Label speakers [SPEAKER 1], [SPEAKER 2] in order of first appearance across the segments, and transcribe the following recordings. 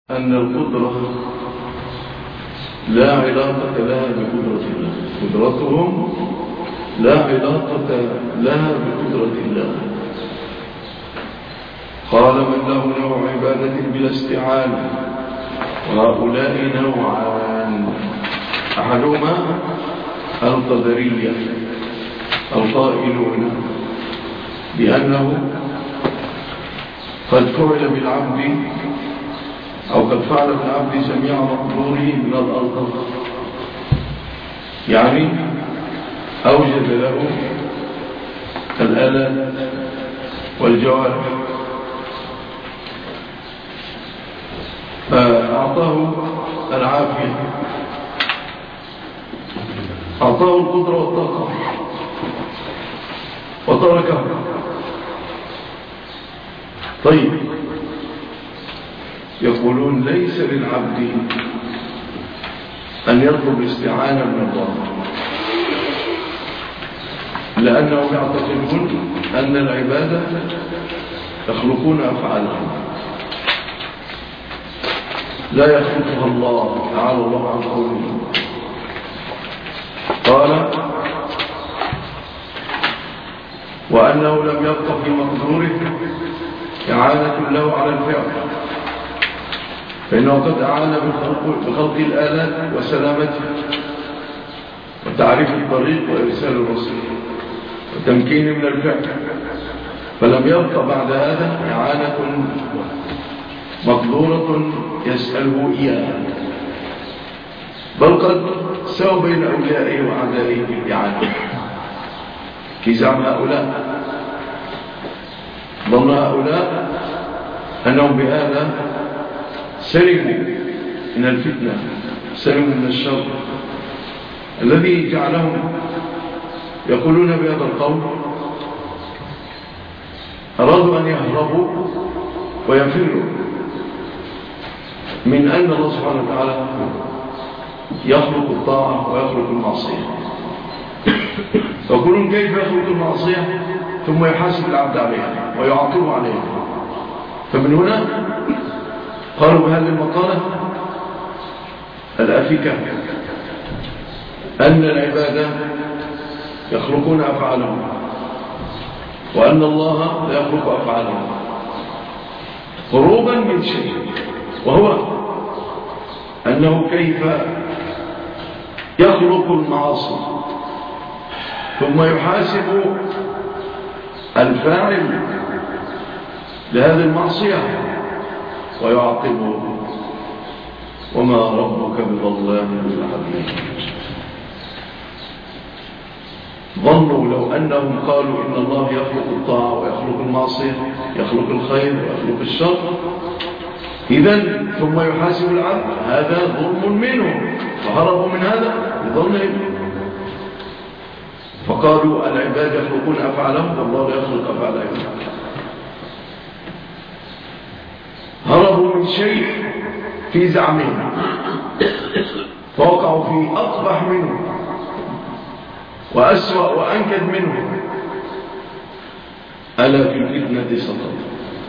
[SPEAKER 1] أن القدرة لا علاقة لها بقدرة الله، قدرتهم لا علاقة لها بقدرة الله. قال من له نوع عبادة بلا استعانة، وهؤلاء نوعان: أحدهما القدرية القائلون بأنه قد فعل بالعبد أو قد فعل بالعبد جميع مقدوره من الألطف، يعني أوجد له الآلات والجوارح، فأعطاه العافية، أعطاه القدرة والطاقة وتركه. طيب، يقولون ليس للعبد أن يطلب الاستعانة من الله، لأنهم يعتقدون أن العبادة يخلقون أفعالهم لا يخلقها الله تعالى الله عن قوله. قال وأنه لم يبق في مقدوره إعانة له على الفعل، فإنه قد أعان بخلق الآلات وسلامته وتعريف الطريق وإرسال الرسل وتمكين من الفعل، فلم يبق بعد هذا إعانة مقدورة يسأله إياها، بل قد سوى بين أوليائه وأعدائه بالإعانة. في زعم هؤلاء، ظن هؤلاء أنهم بهذا سلموا من الفتنة، سلموا من الشر الذي جعلهم يقولون بهذا القول. أرادوا أن يهربوا ويفروا من أن الله سبحانه وتعالى يخلق الطاعة ويخلق المعصية، يقولون كيف يخلق المعصية ثم يحاسب العبد عليها ويعاقبه عليها. فمن هنا قالوا بهذه المقالة الأفكة أن العبادة يخلقون أفعالهم، وأن الله لا يخلق أفعالهم، هروبا من شيء، وهو أنه كيف يخلق المعاصي ثم يحاسب الفاعل لهذه المعصية ويعاقبه، وما ربك بظلام للعبيد. ظنوا لو أنهم قالوا إن الله يخلق الطاعة ويخلق المعصية، يخلق الخير ويخلق الشر، إذن ثم يحاسب العبد، هذا ظلم منهم، فهربوا من هذا بظنهم، فقالوا العباد يخلقون أفعالهم والله لا يخلق أفعالهم. هربوا من شيء في زعمهم فوقعوا في أقبح منه وأسوأ وأنكد منه. ألا في الفتنة سقطوا.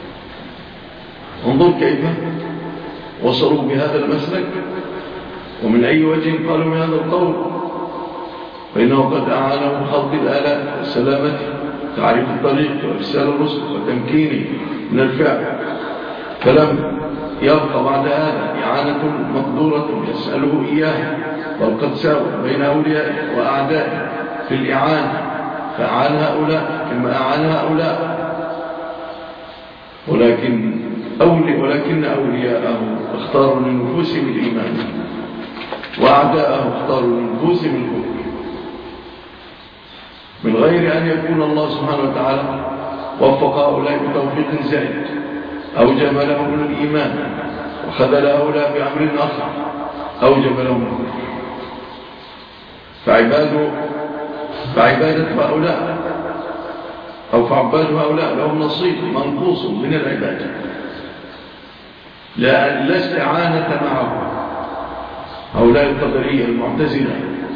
[SPEAKER 1] انظر كيف وصلوا بهذا المسلك، ومن أي وجه قالوا من هذا القول، فإنه قد أعانوا خلق الآلات والسلامة، تعريف الطريق وإرسال الرسل وتمكينه من الفعل، فلم يبقى بعد هذا إعانة مقدورة يسأله إياها، بل قد ساوى بين أوليائه وأعدائه في الإعانة، فأعان هؤلاء كما أعان هؤلاء، ولكن أولياءه اختاروا لنفوسهم الإيمان، وأعداءه اختاروا لنفوسهم الكفر، من غير أن يكون الله سبحانه وتعالى وفق هؤلاء بتوفيق زائد، أوجب لهم الإيمان وخذل هؤلاء بأمر آخر أوجب لهم الكفر. فعبادة هؤلاء أو فعباد هؤلاء لهم نصيب منقوص من العبادة، لا استعانة معهم. هؤلاء القدرية المعتزلة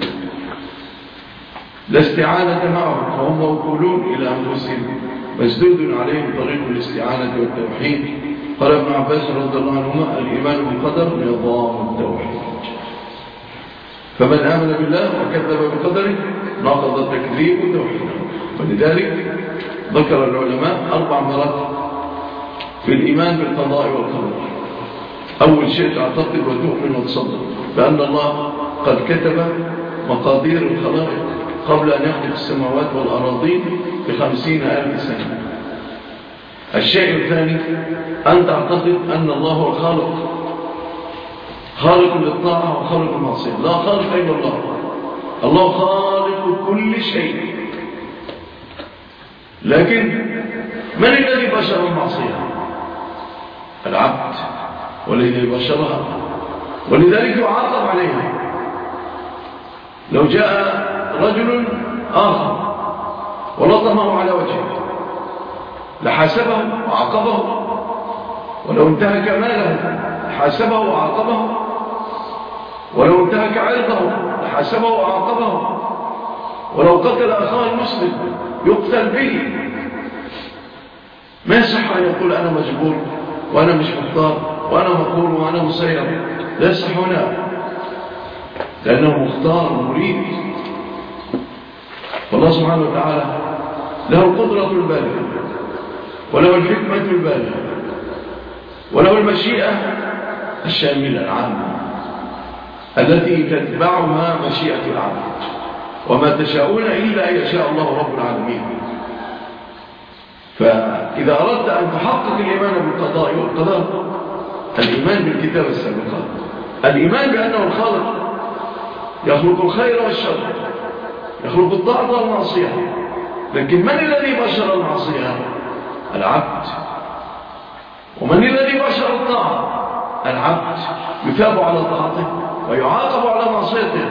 [SPEAKER 1] لا استعانة معهم، فهم موكولون إلى أنفسهم، مسدود عليهم طريق الاستعانة والتوحيد، قال ابن عباس رضي الله عنهما: الإيمان بالقدر نظام التوحيد، فمن آمن بالله وكذب بقدره نقض التكذيب توحيدا. ولذلك ذكر العلماء 4 مراتب في الإيمان بالقضاء والقدر. أول شيء تعتقد وتؤمن وتصدق بأن الله قد كتب مقادير الخلائق قبل أن يخلق السماوات والأراضين ب50,000 سنة. الشيء الثاني أن تعتقد أن الله هو الخالق، خالق للطاعة وخالق المعصية، لا خالق إلا الله. الله خالق كل شيء، لكن من الذي بشر المعصية؟ العبد، والذي بشرها، ولذلك يعاقب عليها. لو جاء رجل آخر ولطمه على وجهه لحاسبه وعاقبه، ولو انتهك ماله لحاسبه وعاقبه، ولو انتهك عرضه لحاسبه وعاقبه، ولو قتل أخاه المسلم يقتل به. ما يصح أن يقول أنا مجبور وأنا مش مختار وأنا مقهور وأنا مسير، لا يصح هنا، لأنه مختار مريد. والله سبحانه وتعالى له القدرة البالغة، وله الحكمة البالغة، وله المشيئة الشاملة العامة التي تتبعها مشيئة العبد، وما تشاءون إلا أن يشاء الله رب العالمين. فإذا أردت أن تحقق الإيمان بالقضاء والقدر، الإيمان بالكتاب السابقات، الإيمان بأنه الخالق يخلق الخير والشر، يخلق الطاعة والمعصية، لكن من الذي بشر المعصية؟ العبد. ومن الذي بشر الطاعة؟ العبد، يثاب على طاعته ويعاقب على معصيته.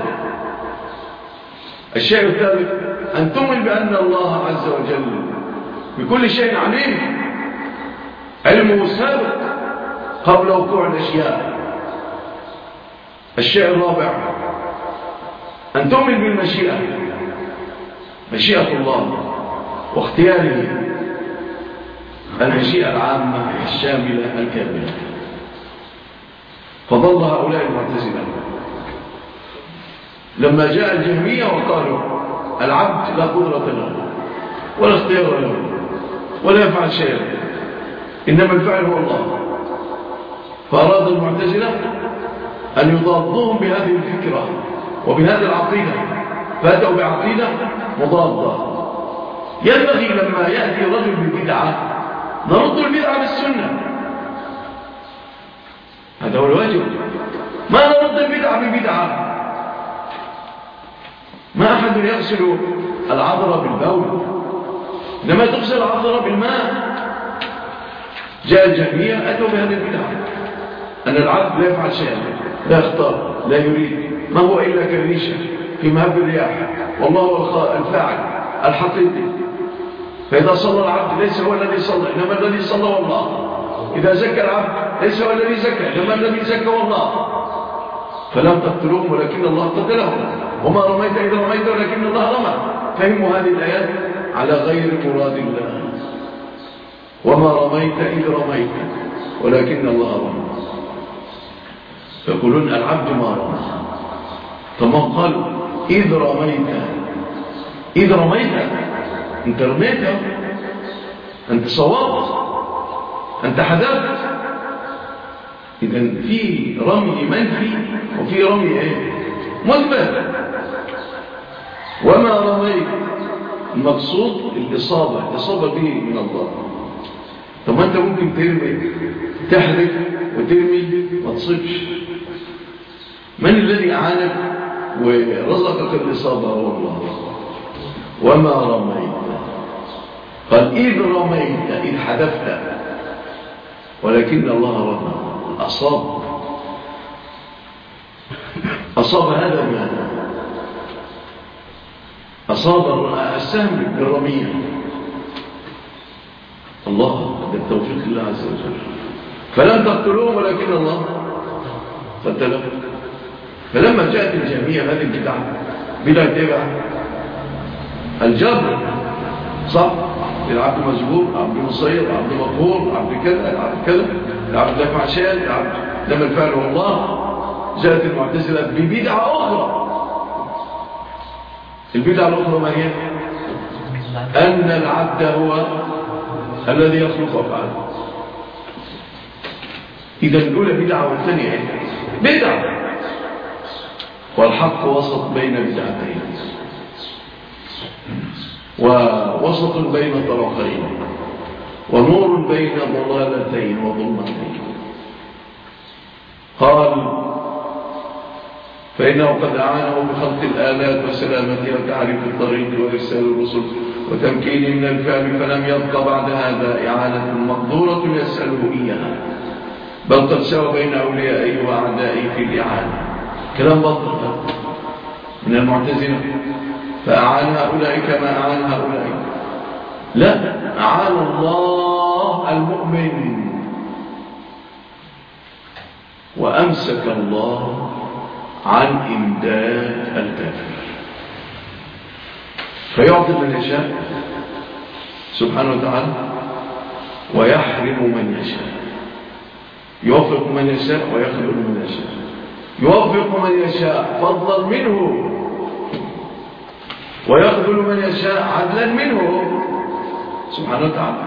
[SPEAKER 1] الشيء الثالث أن تؤمن بأن الله عز وجل بكل شيء عليم، علمه سابق قبل وقوع الأشياء. الشيء الرابع أن تؤمن بالمشيئة، مشيئة الله واختياره، المشيئة العامة الشاملة الكاملة. فضل هؤلاء المعتزلة لما جاء الجهمية وقالوا العبد لا قدرة له ولا اختيار له ولا يفعل شيئا، إنما الفعل هو الله. فأراد المعتزلة أن يضادوهم بهذه الفكرة وبهذه العقيدة، فأتوا بعقيدة مضادة. ينبغي لما يأتي رجل ببدعة نرد البدعة بالسنة، هذا هو الواجب. ما نرد البدعة ببدعة. ما أحد يغسل العذر بالبول، إنما تغسل العذر بالماء. جاء الجهمية أتوا بهذه البدعة، أن العبد لا يفعل شيئا، لا يختار، لا يريد، ما هو إلا كالريشة في مهب الرياح، والله هو الفاعل الحقيقي. فإذا صلى العبد ليس هو الذي صلى، إنما الذي صلى والله. إذا زكى العبد ليس هو الذي زكى، إنما الذي زكى والله. فلم تقتلوهم ولكن الله قتلهم، وما رميت إذ رميت ولكن الله رمى. فهموا هذه الآيات على غير مراد الله. وما رميت إذ رميت ولكن الله رمى. يقولون العبد ما رمى. ثم قالوا إذ رميت، إذ رميت أنت رميت، أنت صوابت، أنت حذفت. إذن في رمي منفي وفي رمي مثبت. وما رميت المقصود الإصابة به من الله. طب أنت ممكن ترمي، تحذف وترمي ما تصيبش. من الذي أعانك ورزقك الإصابة؟ هو الله. وما رميت، قال إذ رميت، إذ حذفت، ولكن الله رمى. أصاب هذا ماذا؟ أصاب السهم بالرمية. الله، هذا التوفيق الله عز وجل. فلم تقتلوه ولكن الله قتله. فلما جاءت الجهمية هذه البدعة بلا اتباع الجبر، صح؟ العبد مجبور، عبد مصير، عبد مقهور، عبد كذا، عبد كذا، العبد لا يفعل شيئا، العبد لما الفعل هو الله. جاءت المعتزلة ببدعة أخرى. البدعة الأخرى ما هي؟ أن العبد هو الذي يخلق أفعاله. إذا الأولى بدعة والثانية بدعة، والحق وسط بين بدعتين ووسط بين طرفين ونور بين ضلالتين وظلمتين. قال فإنه قد أعانه بخلق الآلات وسلامتها وتعريف الطريق وإرسال الرسل وتمكينه من الفعل، فلم يبق بعد هذا إعانة مقدورة يسأله إياها، بل قد سوى بين أوليائه وأعدائه في الإعانة. كلام بطل من المعتزلة، فأعان هؤلاء كما أعان هؤلاء. لا، أعان الله المؤمن وأمسك الله عن إمداد الكافر، فيعطي من يشاء سبحانه وتعالى ويحرم من يشاء، يوفق من يشاء ويخذل من يشاء، يوفق من يشاء فضلا منه ويخذل من يشاء عدلا منه سبحانه وتعالى.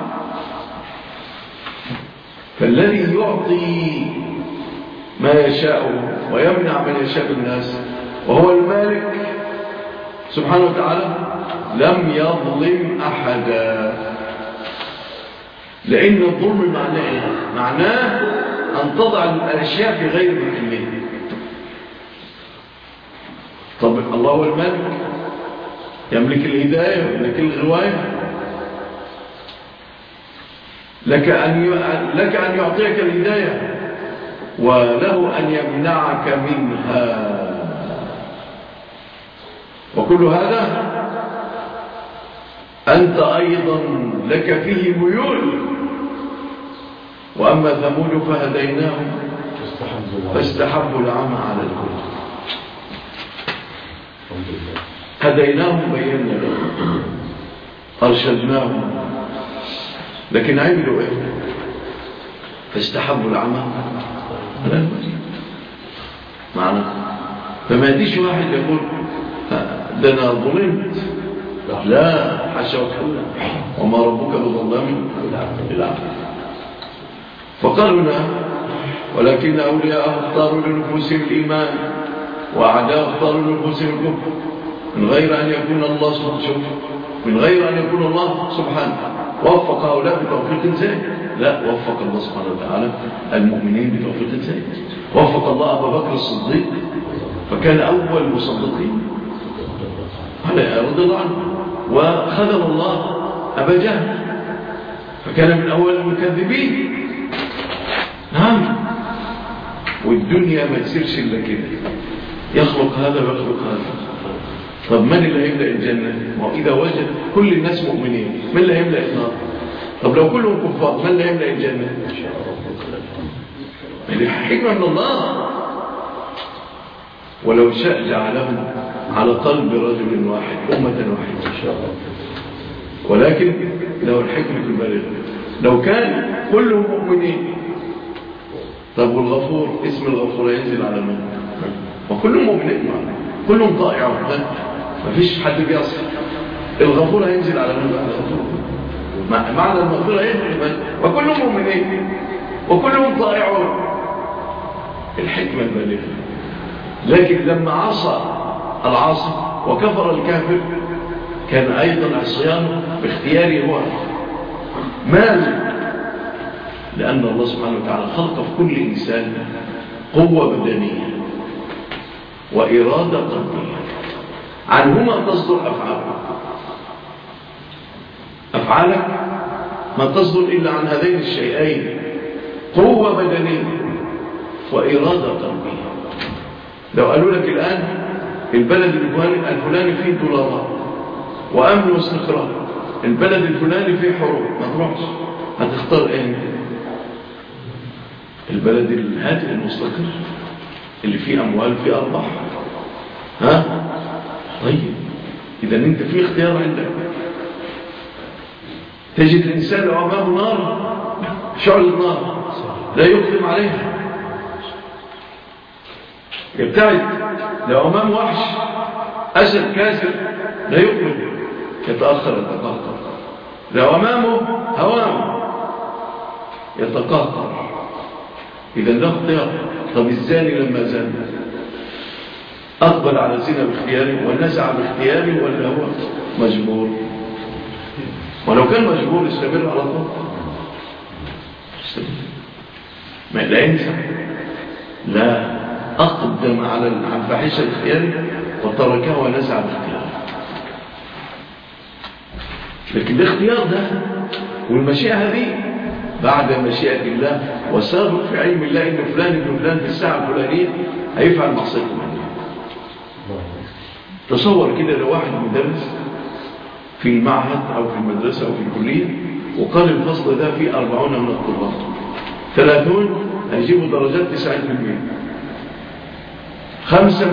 [SPEAKER 1] فالذي يعطي ما يشاء ويمنع من يشاء الناس وهو المالك سبحانه وتعالى لم يظلم أحدا، لأن الظلم معناه أن تضع الأشياء في غير محلها. طب الله هو المالك، يملك الهداية ويملك الغواية، لك أن يعطيك الهداية وله أن يمنعك منها، وكل هذا أنت أيضا لك فيه ميول. وأما ثمود فهديناهم فاستحبوا العمى على الهدى، هديناهم بينا لهم أرشدناهم، لكن عملوا إيه؟ فاستحبوا العمى على الهدى. معنى فما يديش واحد يقول ده أنا ظلمت، لا حاشا وكلا، وما ربك بظلام للعبد. فقالوا لنا ولكن أولياءه اختاروا لنفوسهم الإيمان وأعداء اختاروا لنفوسهم الكفر، من غير أن يكون الله سبحانه، من غير أن يكون الله سبحانه وفق هؤلاء بتوفيق زائد. لا، وفق الله سبحانه وتعالى المؤمنين بتوفيق زائد. وفق الله أبا بكر الصديق فكان أول المصدقين رضي الله عنه، وخذل الله أبا جهل فكان من أول المكذبين. نعم، والدنيا ما تصيرش إلا كده، يخلق هذا ويخلق هذا. طب من اللي هيملأ الجنة؟ ما إذا وجد كل الناس مؤمنين من اللي هيملأ النار؟ طب لو كلهم كفار من اللي هيملأ الجنة؟ هذه حكمة من الله، ولو شاء جعلهم على قلب رجل واحد أمة واحدة إن شاء الله، ولكن له الحكمة البالغة. لو كان كلهم مؤمنين، طب والغفور، اسم الغفور ينزل على من؟ وكلهم مؤمنين معنا، كلهم طائعون، ما فيش حد بيصل. الغفور هينزل على من؟ معنى المغفرة ينزل وكلهم مؤمنين وكلهم طائعون، الحكمة البالغة. لكن لما عصى العاصي وكفر الكافر كان أيضا عصيانه باختياره هو مال، لأن الله سبحانه وتعالى خلق في كل إنسان قوة بدنية وإرادة قلبية، عنهما تصدر أفعالك ما تصدر إلا عن هذين الشيئين، قوة بدنية وإرادة قلبية. لو قالوا لك الآن البلد الفلاني فيه دولارات وأمن واستقرار، البلد الفلاني فيه حروب، ما تروحش، هتختار ايه؟ البلد الهادئ المستقر اللي فيه أموال فيه أرباح. طيب إذا أنت في اختيار عندك. تجد الإنسان لو أمامه نار شعل النار لا يقدم عليها يبتعد، لو أمامه وحش أسد كاسر لا يقبل يتأخر يتقهقر، لو أمامه هوام يتقهقر. إذا له اختيار. طب الزاني لما زان أقبل على الزنا باختياره ونزع باختياره ولا هو مجبور؟ ولو كان مجبور يستمر على طول، ما لا ينفع، لا أقدم على الفاحشة اختياره وتركها ونزع باختياره. لكن الاختيار ده والمشيئة هذه بعد مشيئة الله وسابق في علم الله إن فلان ابن فلان في الساعة الفلانية هيفعل معصية فلانية. تصور كده لو واحد مدرس في المعهد أو في المدرسة أو في الكلية وقال الفصل ده فيه 40 من الطلاب، 30 هيجيبوا درجات 90%، 5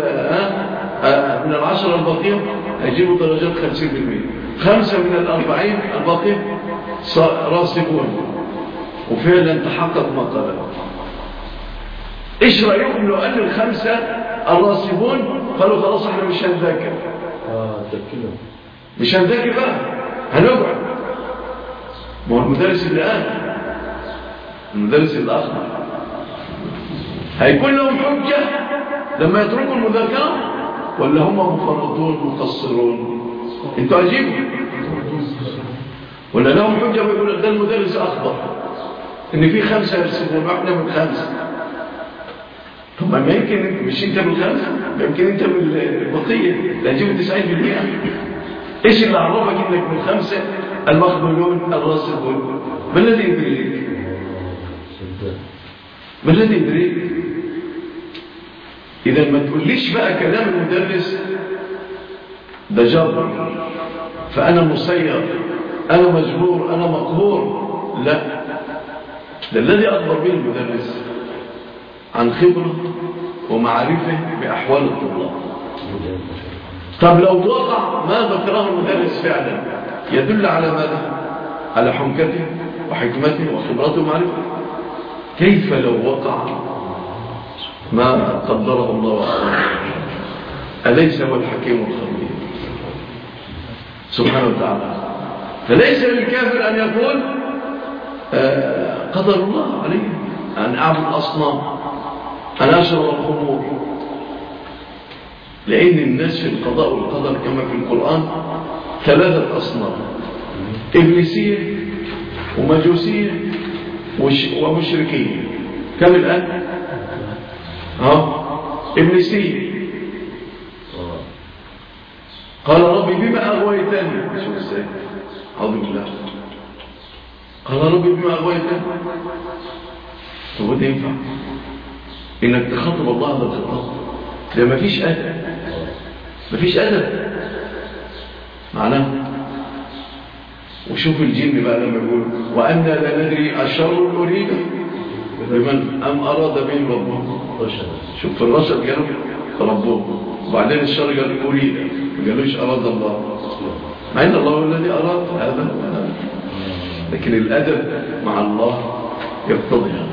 [SPEAKER 1] من 10 الباقية هيجيبوا درجات 50%، 5 من 40 الباقية راسبون. وفعلا تحقق ما قاله. ايش رأيكم لو قال ال5 الراسبون قالوا خلاص احنا مش هنذاكر، مش هنذاكر بقى هنقعد؟ ما هو المدرس اللي قال، المدرس اللي أخبر هيكون لهم حجة لما يتركوا المذاكرة ولا هم مفرطون مقصرون؟ انتوا عجيبوا. ولا لهم حجة بيقول ده المدرس أخبر ان في 5 يرسبون واحنا من 5. طب ما يمكن مش انت من 5، يمكن انت من البقية اللي هتجيبوا 90%. ايش اللي عرفك انك من 5 المخذولون الراسبون؟ ما الذي يدريك؟ ما الذي يدريك؟ إذا ما تقوليش بقى كلام المدرس ده جبر، فأنا مسير، أنا مجبور، أنا مقهور. لا، ده الذي أخبر به المدرس عن خبرة ومعرفة بأحوال الطلاب. طب لو وقع ما ذكره المدرس فعلا يدل على ماذا؟ على حمكته وحكمته وخبرته ومعرفته. كيف لو وقع ما قدره الله وأعلم؟ أليس هو الحكيم الخبير سبحانه وتعالى؟ فليس للكافر أن يقول قدر الله عليه أن أعبد أصنام، أن أشرب الخمور، لأن الناس في القضاء والقدر كما في القرآن 3 أصنام: إبليسية ومجوسية ومشركية. كم الآن؟ إبليسية قال ربي بما أغويتني، شوف ازاي، أعوذ بالله، قال ربي بما أغويتني. طب ده ينفع إنك تخاطب الله هذا الخطاب؟ ده مفيش أدب، مفيش أدب معناه. وشوف الجن بقى لما يقول وأنا لا ندري أشر أريد بمن أم أراد بهم ربهم. شوف في الرشد قالوا ربهم، وبعدين الشر قال أريد، ما قالوش أراد الله، مع إن الله هو الذي أراد هذا. لكن الأدب مع الله يقتضي هذا.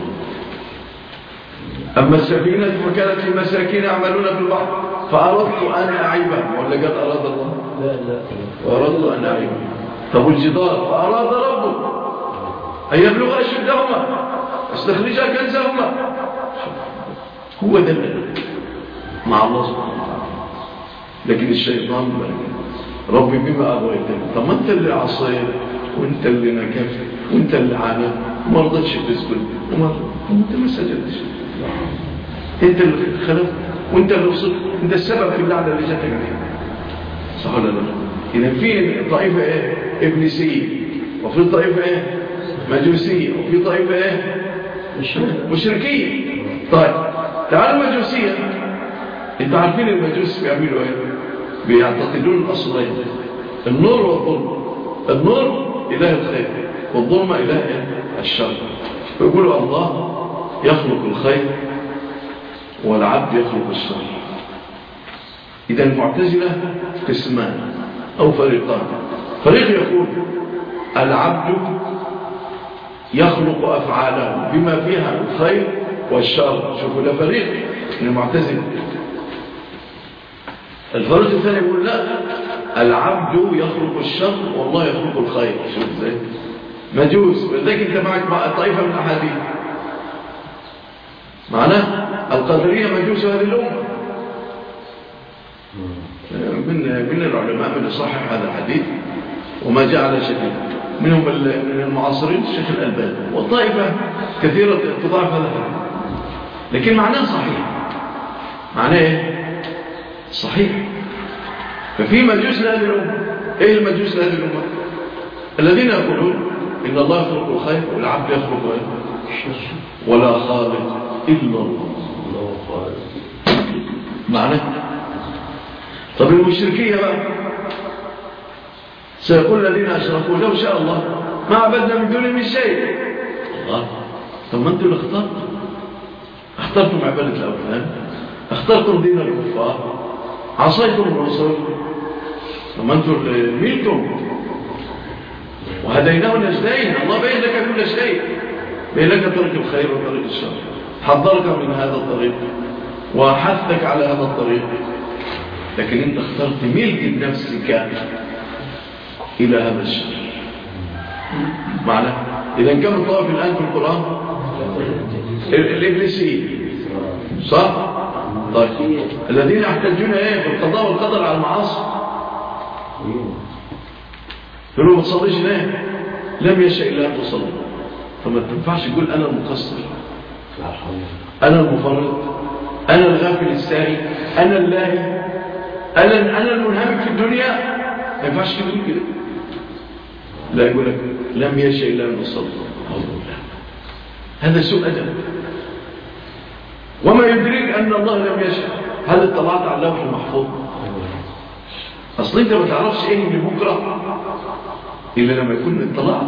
[SPEAKER 1] أما السفينة فكانت للمساكين يعملون في البحر فأردت أن أعيبها، ولا قد أراد الله؟ لا وأردت أن أعيبها. طب الجدار فأراد ربه أن يبلغ أشدهما استخرجا كنزهما. هو ده مع الله سبحانه وتعالى. لكن الشيطان ربي بما أغويتني. طب ما أنت اللي عصيت وأنت اللي نكفت وأنت اللي عانت وما رضتش تسجد وأنت ما سجدتش، أنت اللي خلقت وأنت اللي وصلت، أنت السبب في اللعنة اللي جاتك فيها، صح ولا لا؟ إذا في طائفة إبليسية، وفي طائفة مجوسية، وفي طائفة مشركية. طيب تعالوا مجوسية. انتوا عارفين المجوس بيعملوا ايه؟ بيعتقدون الاصلين، النور والظلم. النور اله الخير والظلم اله الشر. فيقولوا الله يخلق الخير والعبد يخلق الشر. اذا المعتزلة قسمان او فريقان. فريق يقول العبد يخلق أفعاله بما فيها الخير والشر. شوفوا ده فريق من المعتزلة. الفريق الثاني يقول لا، العبد يخلق الشر والله يخلق الخير. شوف ازاي مجوس. ولذلك انت معك مع طائفة من الأحاديث معناه القدرية مجوس هذه الأمة. من العلماء من يصحح هذا الحديث وما جاء على شكل منهم من المعاصرين الشيخ الألباني، والطائفة كثيرة تضاعف هذا الحديث، لكن معناه صحيح. معناه ايه؟ صحيح. ففي مجوس لهذه الأمة. ايه المجوس لهذه الأمة؟ الذين يقولون إن الله يخلق الخير والعبد يخلق الشر ولا خالق إلا الله. معناه. طب المشركية بقى سيقول الذين أشركوا لو شاء الله ما عبدنا من دونه من شيء. الله. طب ما أنتم اللي اخترتم عبادة الأوثان، اخترتم دين الكفار، عصيتم الرسل. طب ما أنتم ملكم وهديناه النجدين. الله بين لك كل شيء، بين لك طريق الخير وطريق الشر، حضرك من هذا الطريق وحثك على هذا الطريق، لكن انت اخترت ملك نفسك الى هذا الشر. معنى اذا كم الطائف الان في القرآن الابليسيين، صح؟ طيب الذين يحتجون ايه في القضاء والقدر على المعاصي، يقولوا ما تصليش ليه؟ لم يشاء الا ان تصلي. فما تنفعش تقول انا المقصر، انا المفرط، انا الغافل الساهي، انا اللاهي، انا المنهمك في الدنيا. ما ينفعش تقول كده. لا، يقول لك لم يشاء الا ان تصلي. هذا سوء ادب. وما يدريك ان الله لم يشاء؟ هل اطلعت على اللوح المحفوظ؟ اصل انت ما تعرفش ايه اللي بكره الا لما يكون اطلعت.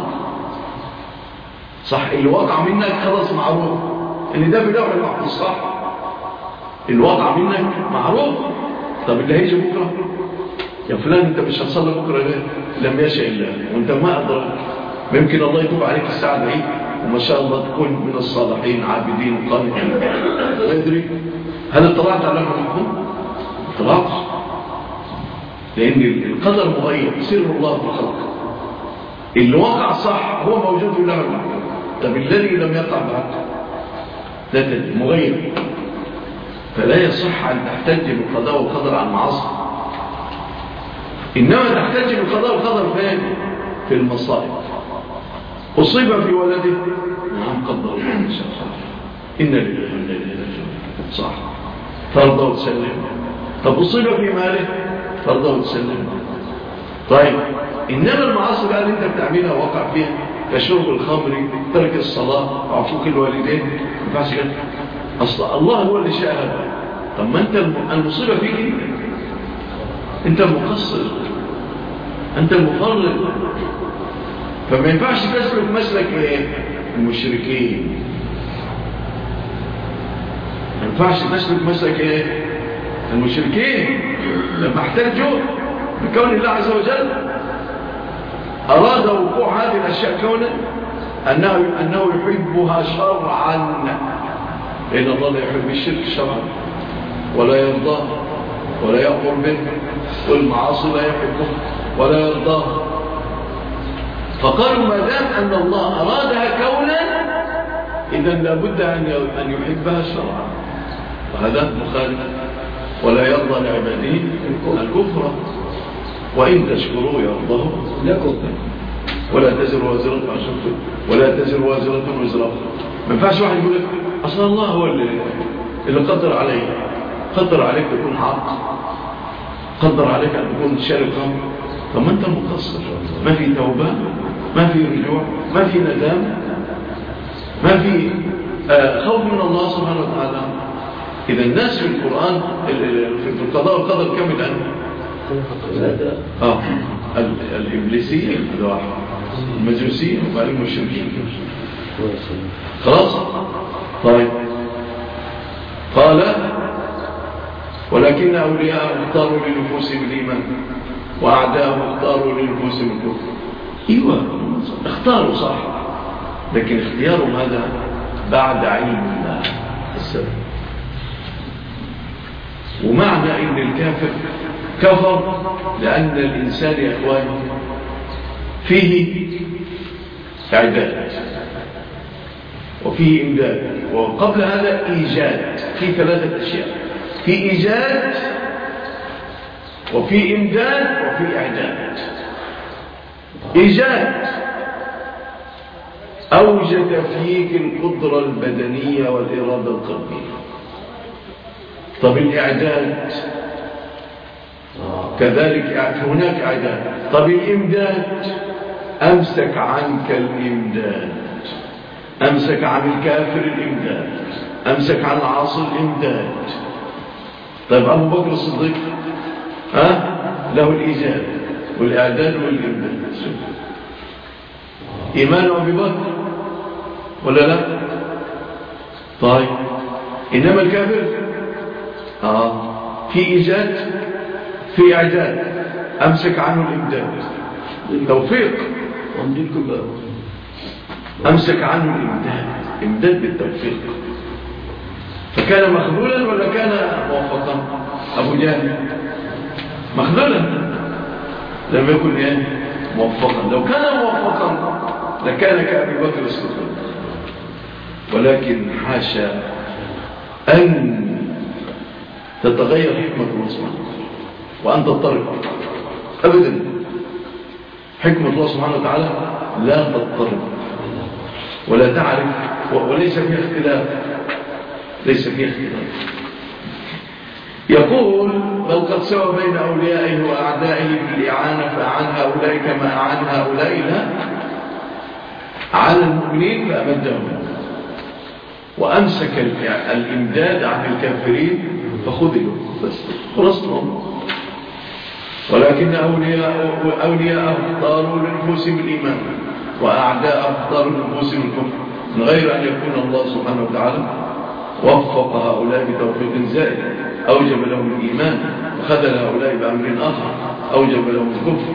[SPEAKER 1] صح؟ اللي وقع منك خلاص معروف ان ده بلوح المحفوظ، صح؟ اللي وقع منك معروف. طب اللي هيجي بكره يا فلان انت مش هتصلي بكره ليه؟ لم يشاء الله. وانت ما ادرك، ممكن الله يتوب عليك الساعه دي وما شاء الله تكون من الصالحين عابدين قانتين. ما يدري. هل اطلعت على المحفوظ؟ ما اطلعتش، لان القدر مغير، سر الله في الخلق. اللي وقع صح هو موجود في اللوح المحفوظ. طب الذي لم يقع بعد لا تدري، مغير. فلا يصح ان تحتج بالقضاء والقدر عن المعاصي، انما تحتج بالقضاء والقدر فين؟ في المصائب. اصيب في ولده، نعم قدر الله ما شاء الله، ان لله وانا اليه راجعون، صح؟ ترضى وتسلم. طب اصيب في ماله، ترضى وتسلم. طيب انما المعاصي بقى اللي انت بتعملها ووقع فيها كشرب الخمر، ترك الصلاه، عقوق الوالدين، ما ينفعش كده. اصلا الله هو اللي شاء هذا. طب ما انت المصيبه فيك انت المقصر، انت المفرط. فما ينفعش تسلك مسلك المشركين، ما ينفعش تسلك مسلك المشركين لما احتجوا بكون الله عز وجل اراد وقوع هذه الاشياء كونا انه يحبها شرعا، لان الله لا يحب الشرك شرعا ولا يرضاه ولا يأمر به، والمعاصي لا يحبه ولا يرضاه. فقالوا ما دام أن الله أرادها كونا إذن لابد أن يحبها شرعا، وهذا مخالف. ولا يرضى لعباده الكفر وإن تشكروا يرضاه لكم ولا تزر وازرة ولا تزر وازرة وزر. ما ينفعش واحد يقول لك أصلا الله هو اللي قدر عليك، قدر عليك تكون حق، قدر عليك أن تكون شارب خمر. طب ما أنت مقصر، ما في توبة، ما في رجوع، ما في ندام، ما في خوف من الله سبحانه وتعالى. إذا الناس في القرآن في القضاء والقدر كم الآن؟ الإبليسية هذا واحد، المجوسية وبعدين المشركين. خلاص؟ طيب قال ولكن أولياء اختاروا لنفوسهم الإيمان وأعداءهم اختاروا لنفوسهم الكفر. ايوه اختاروا صح، لكن اختياروا ماذا؟ بعد علم الله السبب. ومعنى ان الكافر كفر لان الانسان يا اخواني فيه اعداد وفيه امداد، وقبل هذا ايجاد. في ثلاثه اشياء: في ايجاد وفي امداد وفي اعداد. ايجاد اوجد فيك القدره البدنيه والاراده القلبيه. طب الاعداد كذلك هناك اعداد. طب الامداد امسك عنك الامداد، امسك عن الكافر الامداد، امسك عن العاصي الامداد. طيب ابو بكر الصديق له الايجاد والاعداد والامداد. ايمان ابي بكر ولا لا؟ طيب انما الكافر في ايجاد في اعداد، امسك عنه الامداد التوفيق، امسك عنه الامداد، امداد بالتوفيق. فكان مخذولا ولا كان موفقا؟ ابو جهل مخذولا لم يكن موفقا. لو كان موفقا لكان كأبي بكر الصديق، ولكن حاشا أن تتغير حكمة الله سبحانه وأن تضطرب أبدا. حكمة الله سبحانه وتعالى لا تضطرب ولا تعرف، وليس فيها اختلاف، ليس فيها اختلاف. يقول: بل قد سوى بين أوليائه وأعدائه في الإعانة، فأعان هؤلاء كما أعان هؤلاء لا على المؤمنين فأمدهم، وأمسك الإمداد عن الكافرين فخذلوا. بس خلصتهم. ولكن أولياءه اختاروا لنفوسهم الإيمان وأعداءه اختاروا لنفوسهم الكفر، من غير أن يكون الله سبحانه وتعالى وفق هؤلاء بتوفيق زائد أوجب لهم الإيمان، وخذل هؤلاء بأمر آخر أوجب لهم الكفر.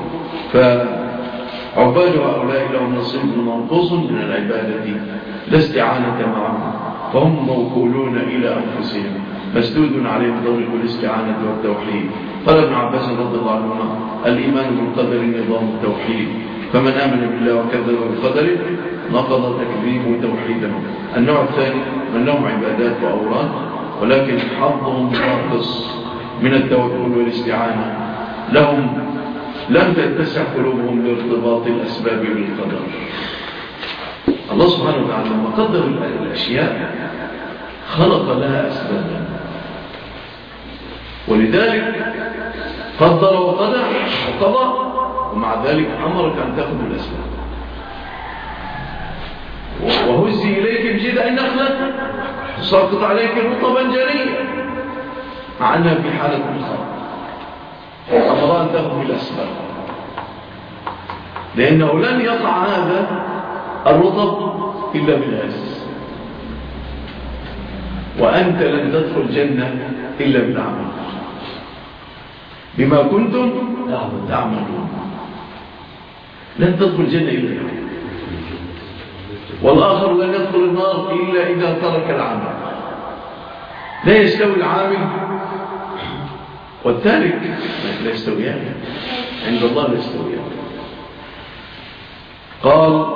[SPEAKER 1] فعباد هؤلاء لهم نصيب منقوص من العبادة لا استعانة معهم، فهم موكولون إلى أنفسهم، مسدود عليهم طريق الاستعانة والتوحيد. قال ابن عباس رضي الله عنهما: الإيمان بالقدر نظام التوحيد، فمن آمن بالله وكذب بالقدر نقض تكذيبه توحيده. النوع الثاني من لهم عبادات وأوراد ولكن حظهم ناقص من التوكل والاستعانة، لهم لم تتسع قلوبهم لارتباط الأسباب بالقدر. الله سبحانه وتعالى لما قدر الأشياء خلق لها أسبابا، ولذلك قدر وقدر وقضى، ومع ذلك أمرك أن تأخذ الأسباب. وهزي إليك بجذع النخلة ساقط عليك رطبا جنيا، مع أنها في حالة الخطر. أمر أن تأخذ الأسباب، لأنه لن يقع هذا الرطب إلا بالهز، وأنت لن تدخل الجنة إلا بالعمل بما كنتم تعملون. لن تدخل الجنة إلا بالعمل، والآخر لن يدخل النار إلا إذا ترك العمل. لا يستوي العامل والتارك، لا يستويان عند الله، لا يستويان. قال: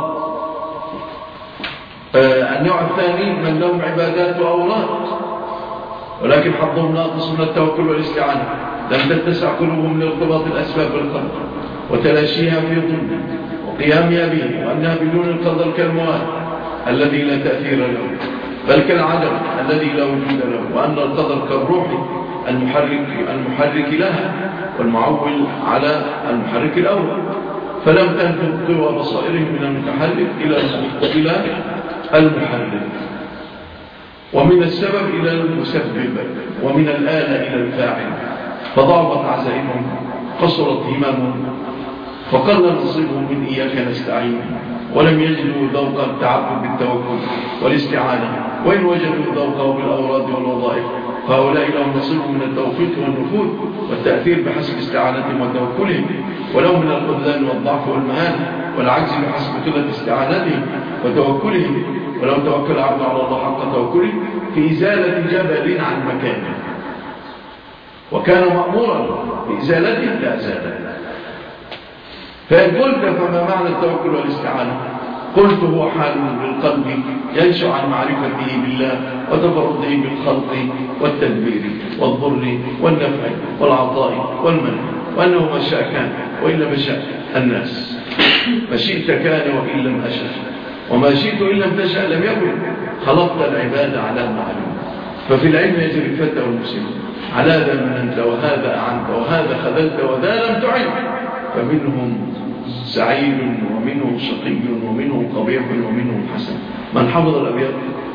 [SPEAKER 1] النوع الثاني من لهم عبادات وأوراد ولكن حظهم ناقص من التوكل والاستعانة، لم تتسع قلوبهم لارتباط الأسباب بالقدر وتلاشيها في ظلم وقيامها به، وأنها بدون القدر كالمواد الذي لا تأثير له، بل كالعدم الذي لا وجود له، وأن القدر كالروح المحرك لها والمعول على المحرك الأول، فلم تنفذ قوى بصائرهم من المتحرك إلى المحرك، ومن السبب إلى المسبب، ومن الآلة إلى الفاعل، فضعفت عزائمهم، قصرت همامهم، فقل نصيبهم من إياك نستعين، ولم يجدوا ذوق التعبد بالتوكل والاستعانة، وإن وجدوا ذوقه بالأوراد والوظائف فهؤلاء لهم نصيب من التوفيق والنفوذ والتأثير بحسب استعانتهم وتوكلهم، ولهم من الخذلان والضعف والمهان والعجز بحسب قلة استعانتهم وتوكلهم. ولو توكل عبد على الله حق توكله في إزالة جبل عن مكانه وكان مأمورا بإزالته لا زال. فإن قلت فما معنى التوكل والاستعانة؟ قلت هو حال للقلب ينشأ عن معرفته بالله وتفرده بالخلق والتدبير والضر والنفع والعطاء والمنع، وأنه ما شاء كان وإلا ما شاء الناس، ما شئت كان وإن لم أشأ، وما شئت إن لم تشأ لم يكن. خلقت العباد على معلوم، ففي العلم يجري الفتى والمسلم، على ذا مننت وهذا أعنت وهذا خذلت وذا لم تعن، فمنهم سعيد ومنهم شقي ومنهم قبيح ومنهم حسن. من حفظ الأبيات؟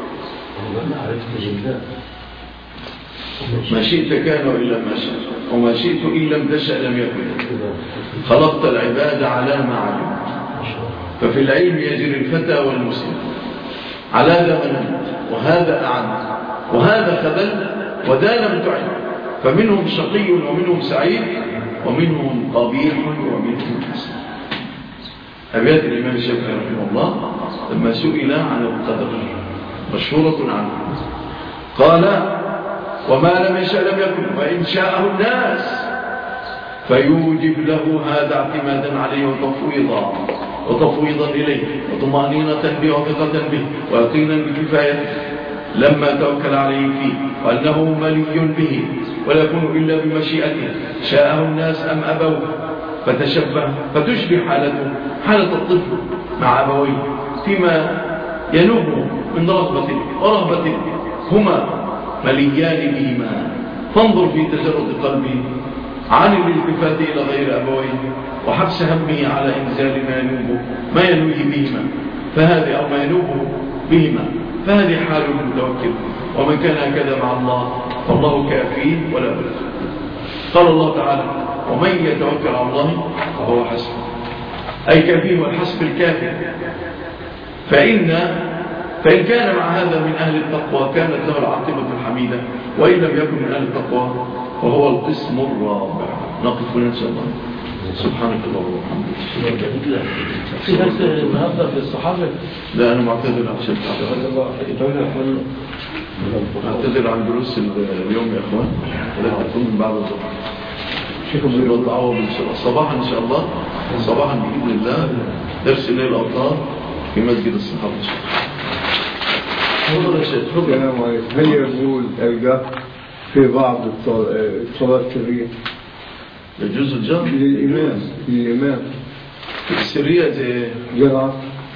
[SPEAKER 1] ما شئت كان وإلا ما شاء، وما شئت إن لم تشأ لم يكن. خلقت العباد على معلوم، ففي العلم يجري الفتى والمسلم، على ذا مننت وهذا أعنت وهذا خذلت وذا لم تعن، فمنهم شقي ومنهم سعيد ومنهم قبيح ومنهم حسن. أبيات الإمام الشافعي رحمه الله لما سئل عن القدر مشهورة عنه قال: وما لم يشاء لم يكن، وإن شاءه الناس فيوجب له هذا اعتمادا عليه وتفويضا إليه وطمأنينة به وثقة به ويقينا بكفايته لما توكل عليه فيه، وأنه ملي به ولا يكون إلا بمشيئته، شاءه الناس أم أبوه، فتشبه حالته حالة الطفل مع أبويه فيما ينوب من رغبة ورهبة، هما مليان بهما. فانظر في تجرد قلبه عن الالتفات إلى غير أبويه وحبس همه على إنزال ما ينويه بهما، فهذه أو ما ينوبه بهما، فهذه حال المتوكل. ومن كان هكذا مع الله فالله كافيه ولا بد. قال الله تعالى: ومن يتوكل على الله فهو حسبه، أي كافيه والحسب الكافي. فإن كان مع هذا من أهل التقوى كانت له العاقبة الحميدة، وإن لم يكن من أهل التقوى فهو القسم الرابع. نقف هنا إن شاء الله. سبحانك اللهم وبحمدك.
[SPEAKER 2] في ناس النهارده في الصحابة؟
[SPEAKER 1] لا، أنا معتذر عشان أعتذر عن دروس اليوم يا أخوان، ولا تكون من بعد الظهر. شكرا لله. صباحا إن شاء الله، صباحا بإذن الله درس الليل الأوطار في مسجد الصحابة.
[SPEAKER 3] السلام عليكم. هل يقول الجهر في بعض الصلاة السرية؟
[SPEAKER 1] يجوز الجهر
[SPEAKER 3] للإمام
[SPEAKER 1] في السرية
[SPEAKER 3] جهر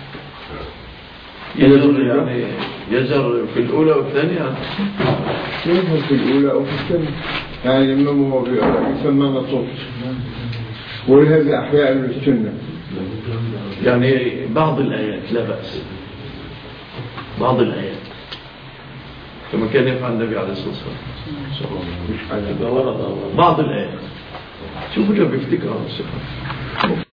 [SPEAKER 1] يجر في الأولى والثانية،
[SPEAKER 3] يجهر في الأولى أو في الثانية، يعني الإمام هو يسمى صوت، ولهذا أحياء للسنة،
[SPEAKER 1] يعني بعض الآيات لا بأس، بعض الآيات كما كان يفعل النبي عليه الصلاة والسلام، بعض الآيات. شوفوا اللي بيفتكرها الشيخ.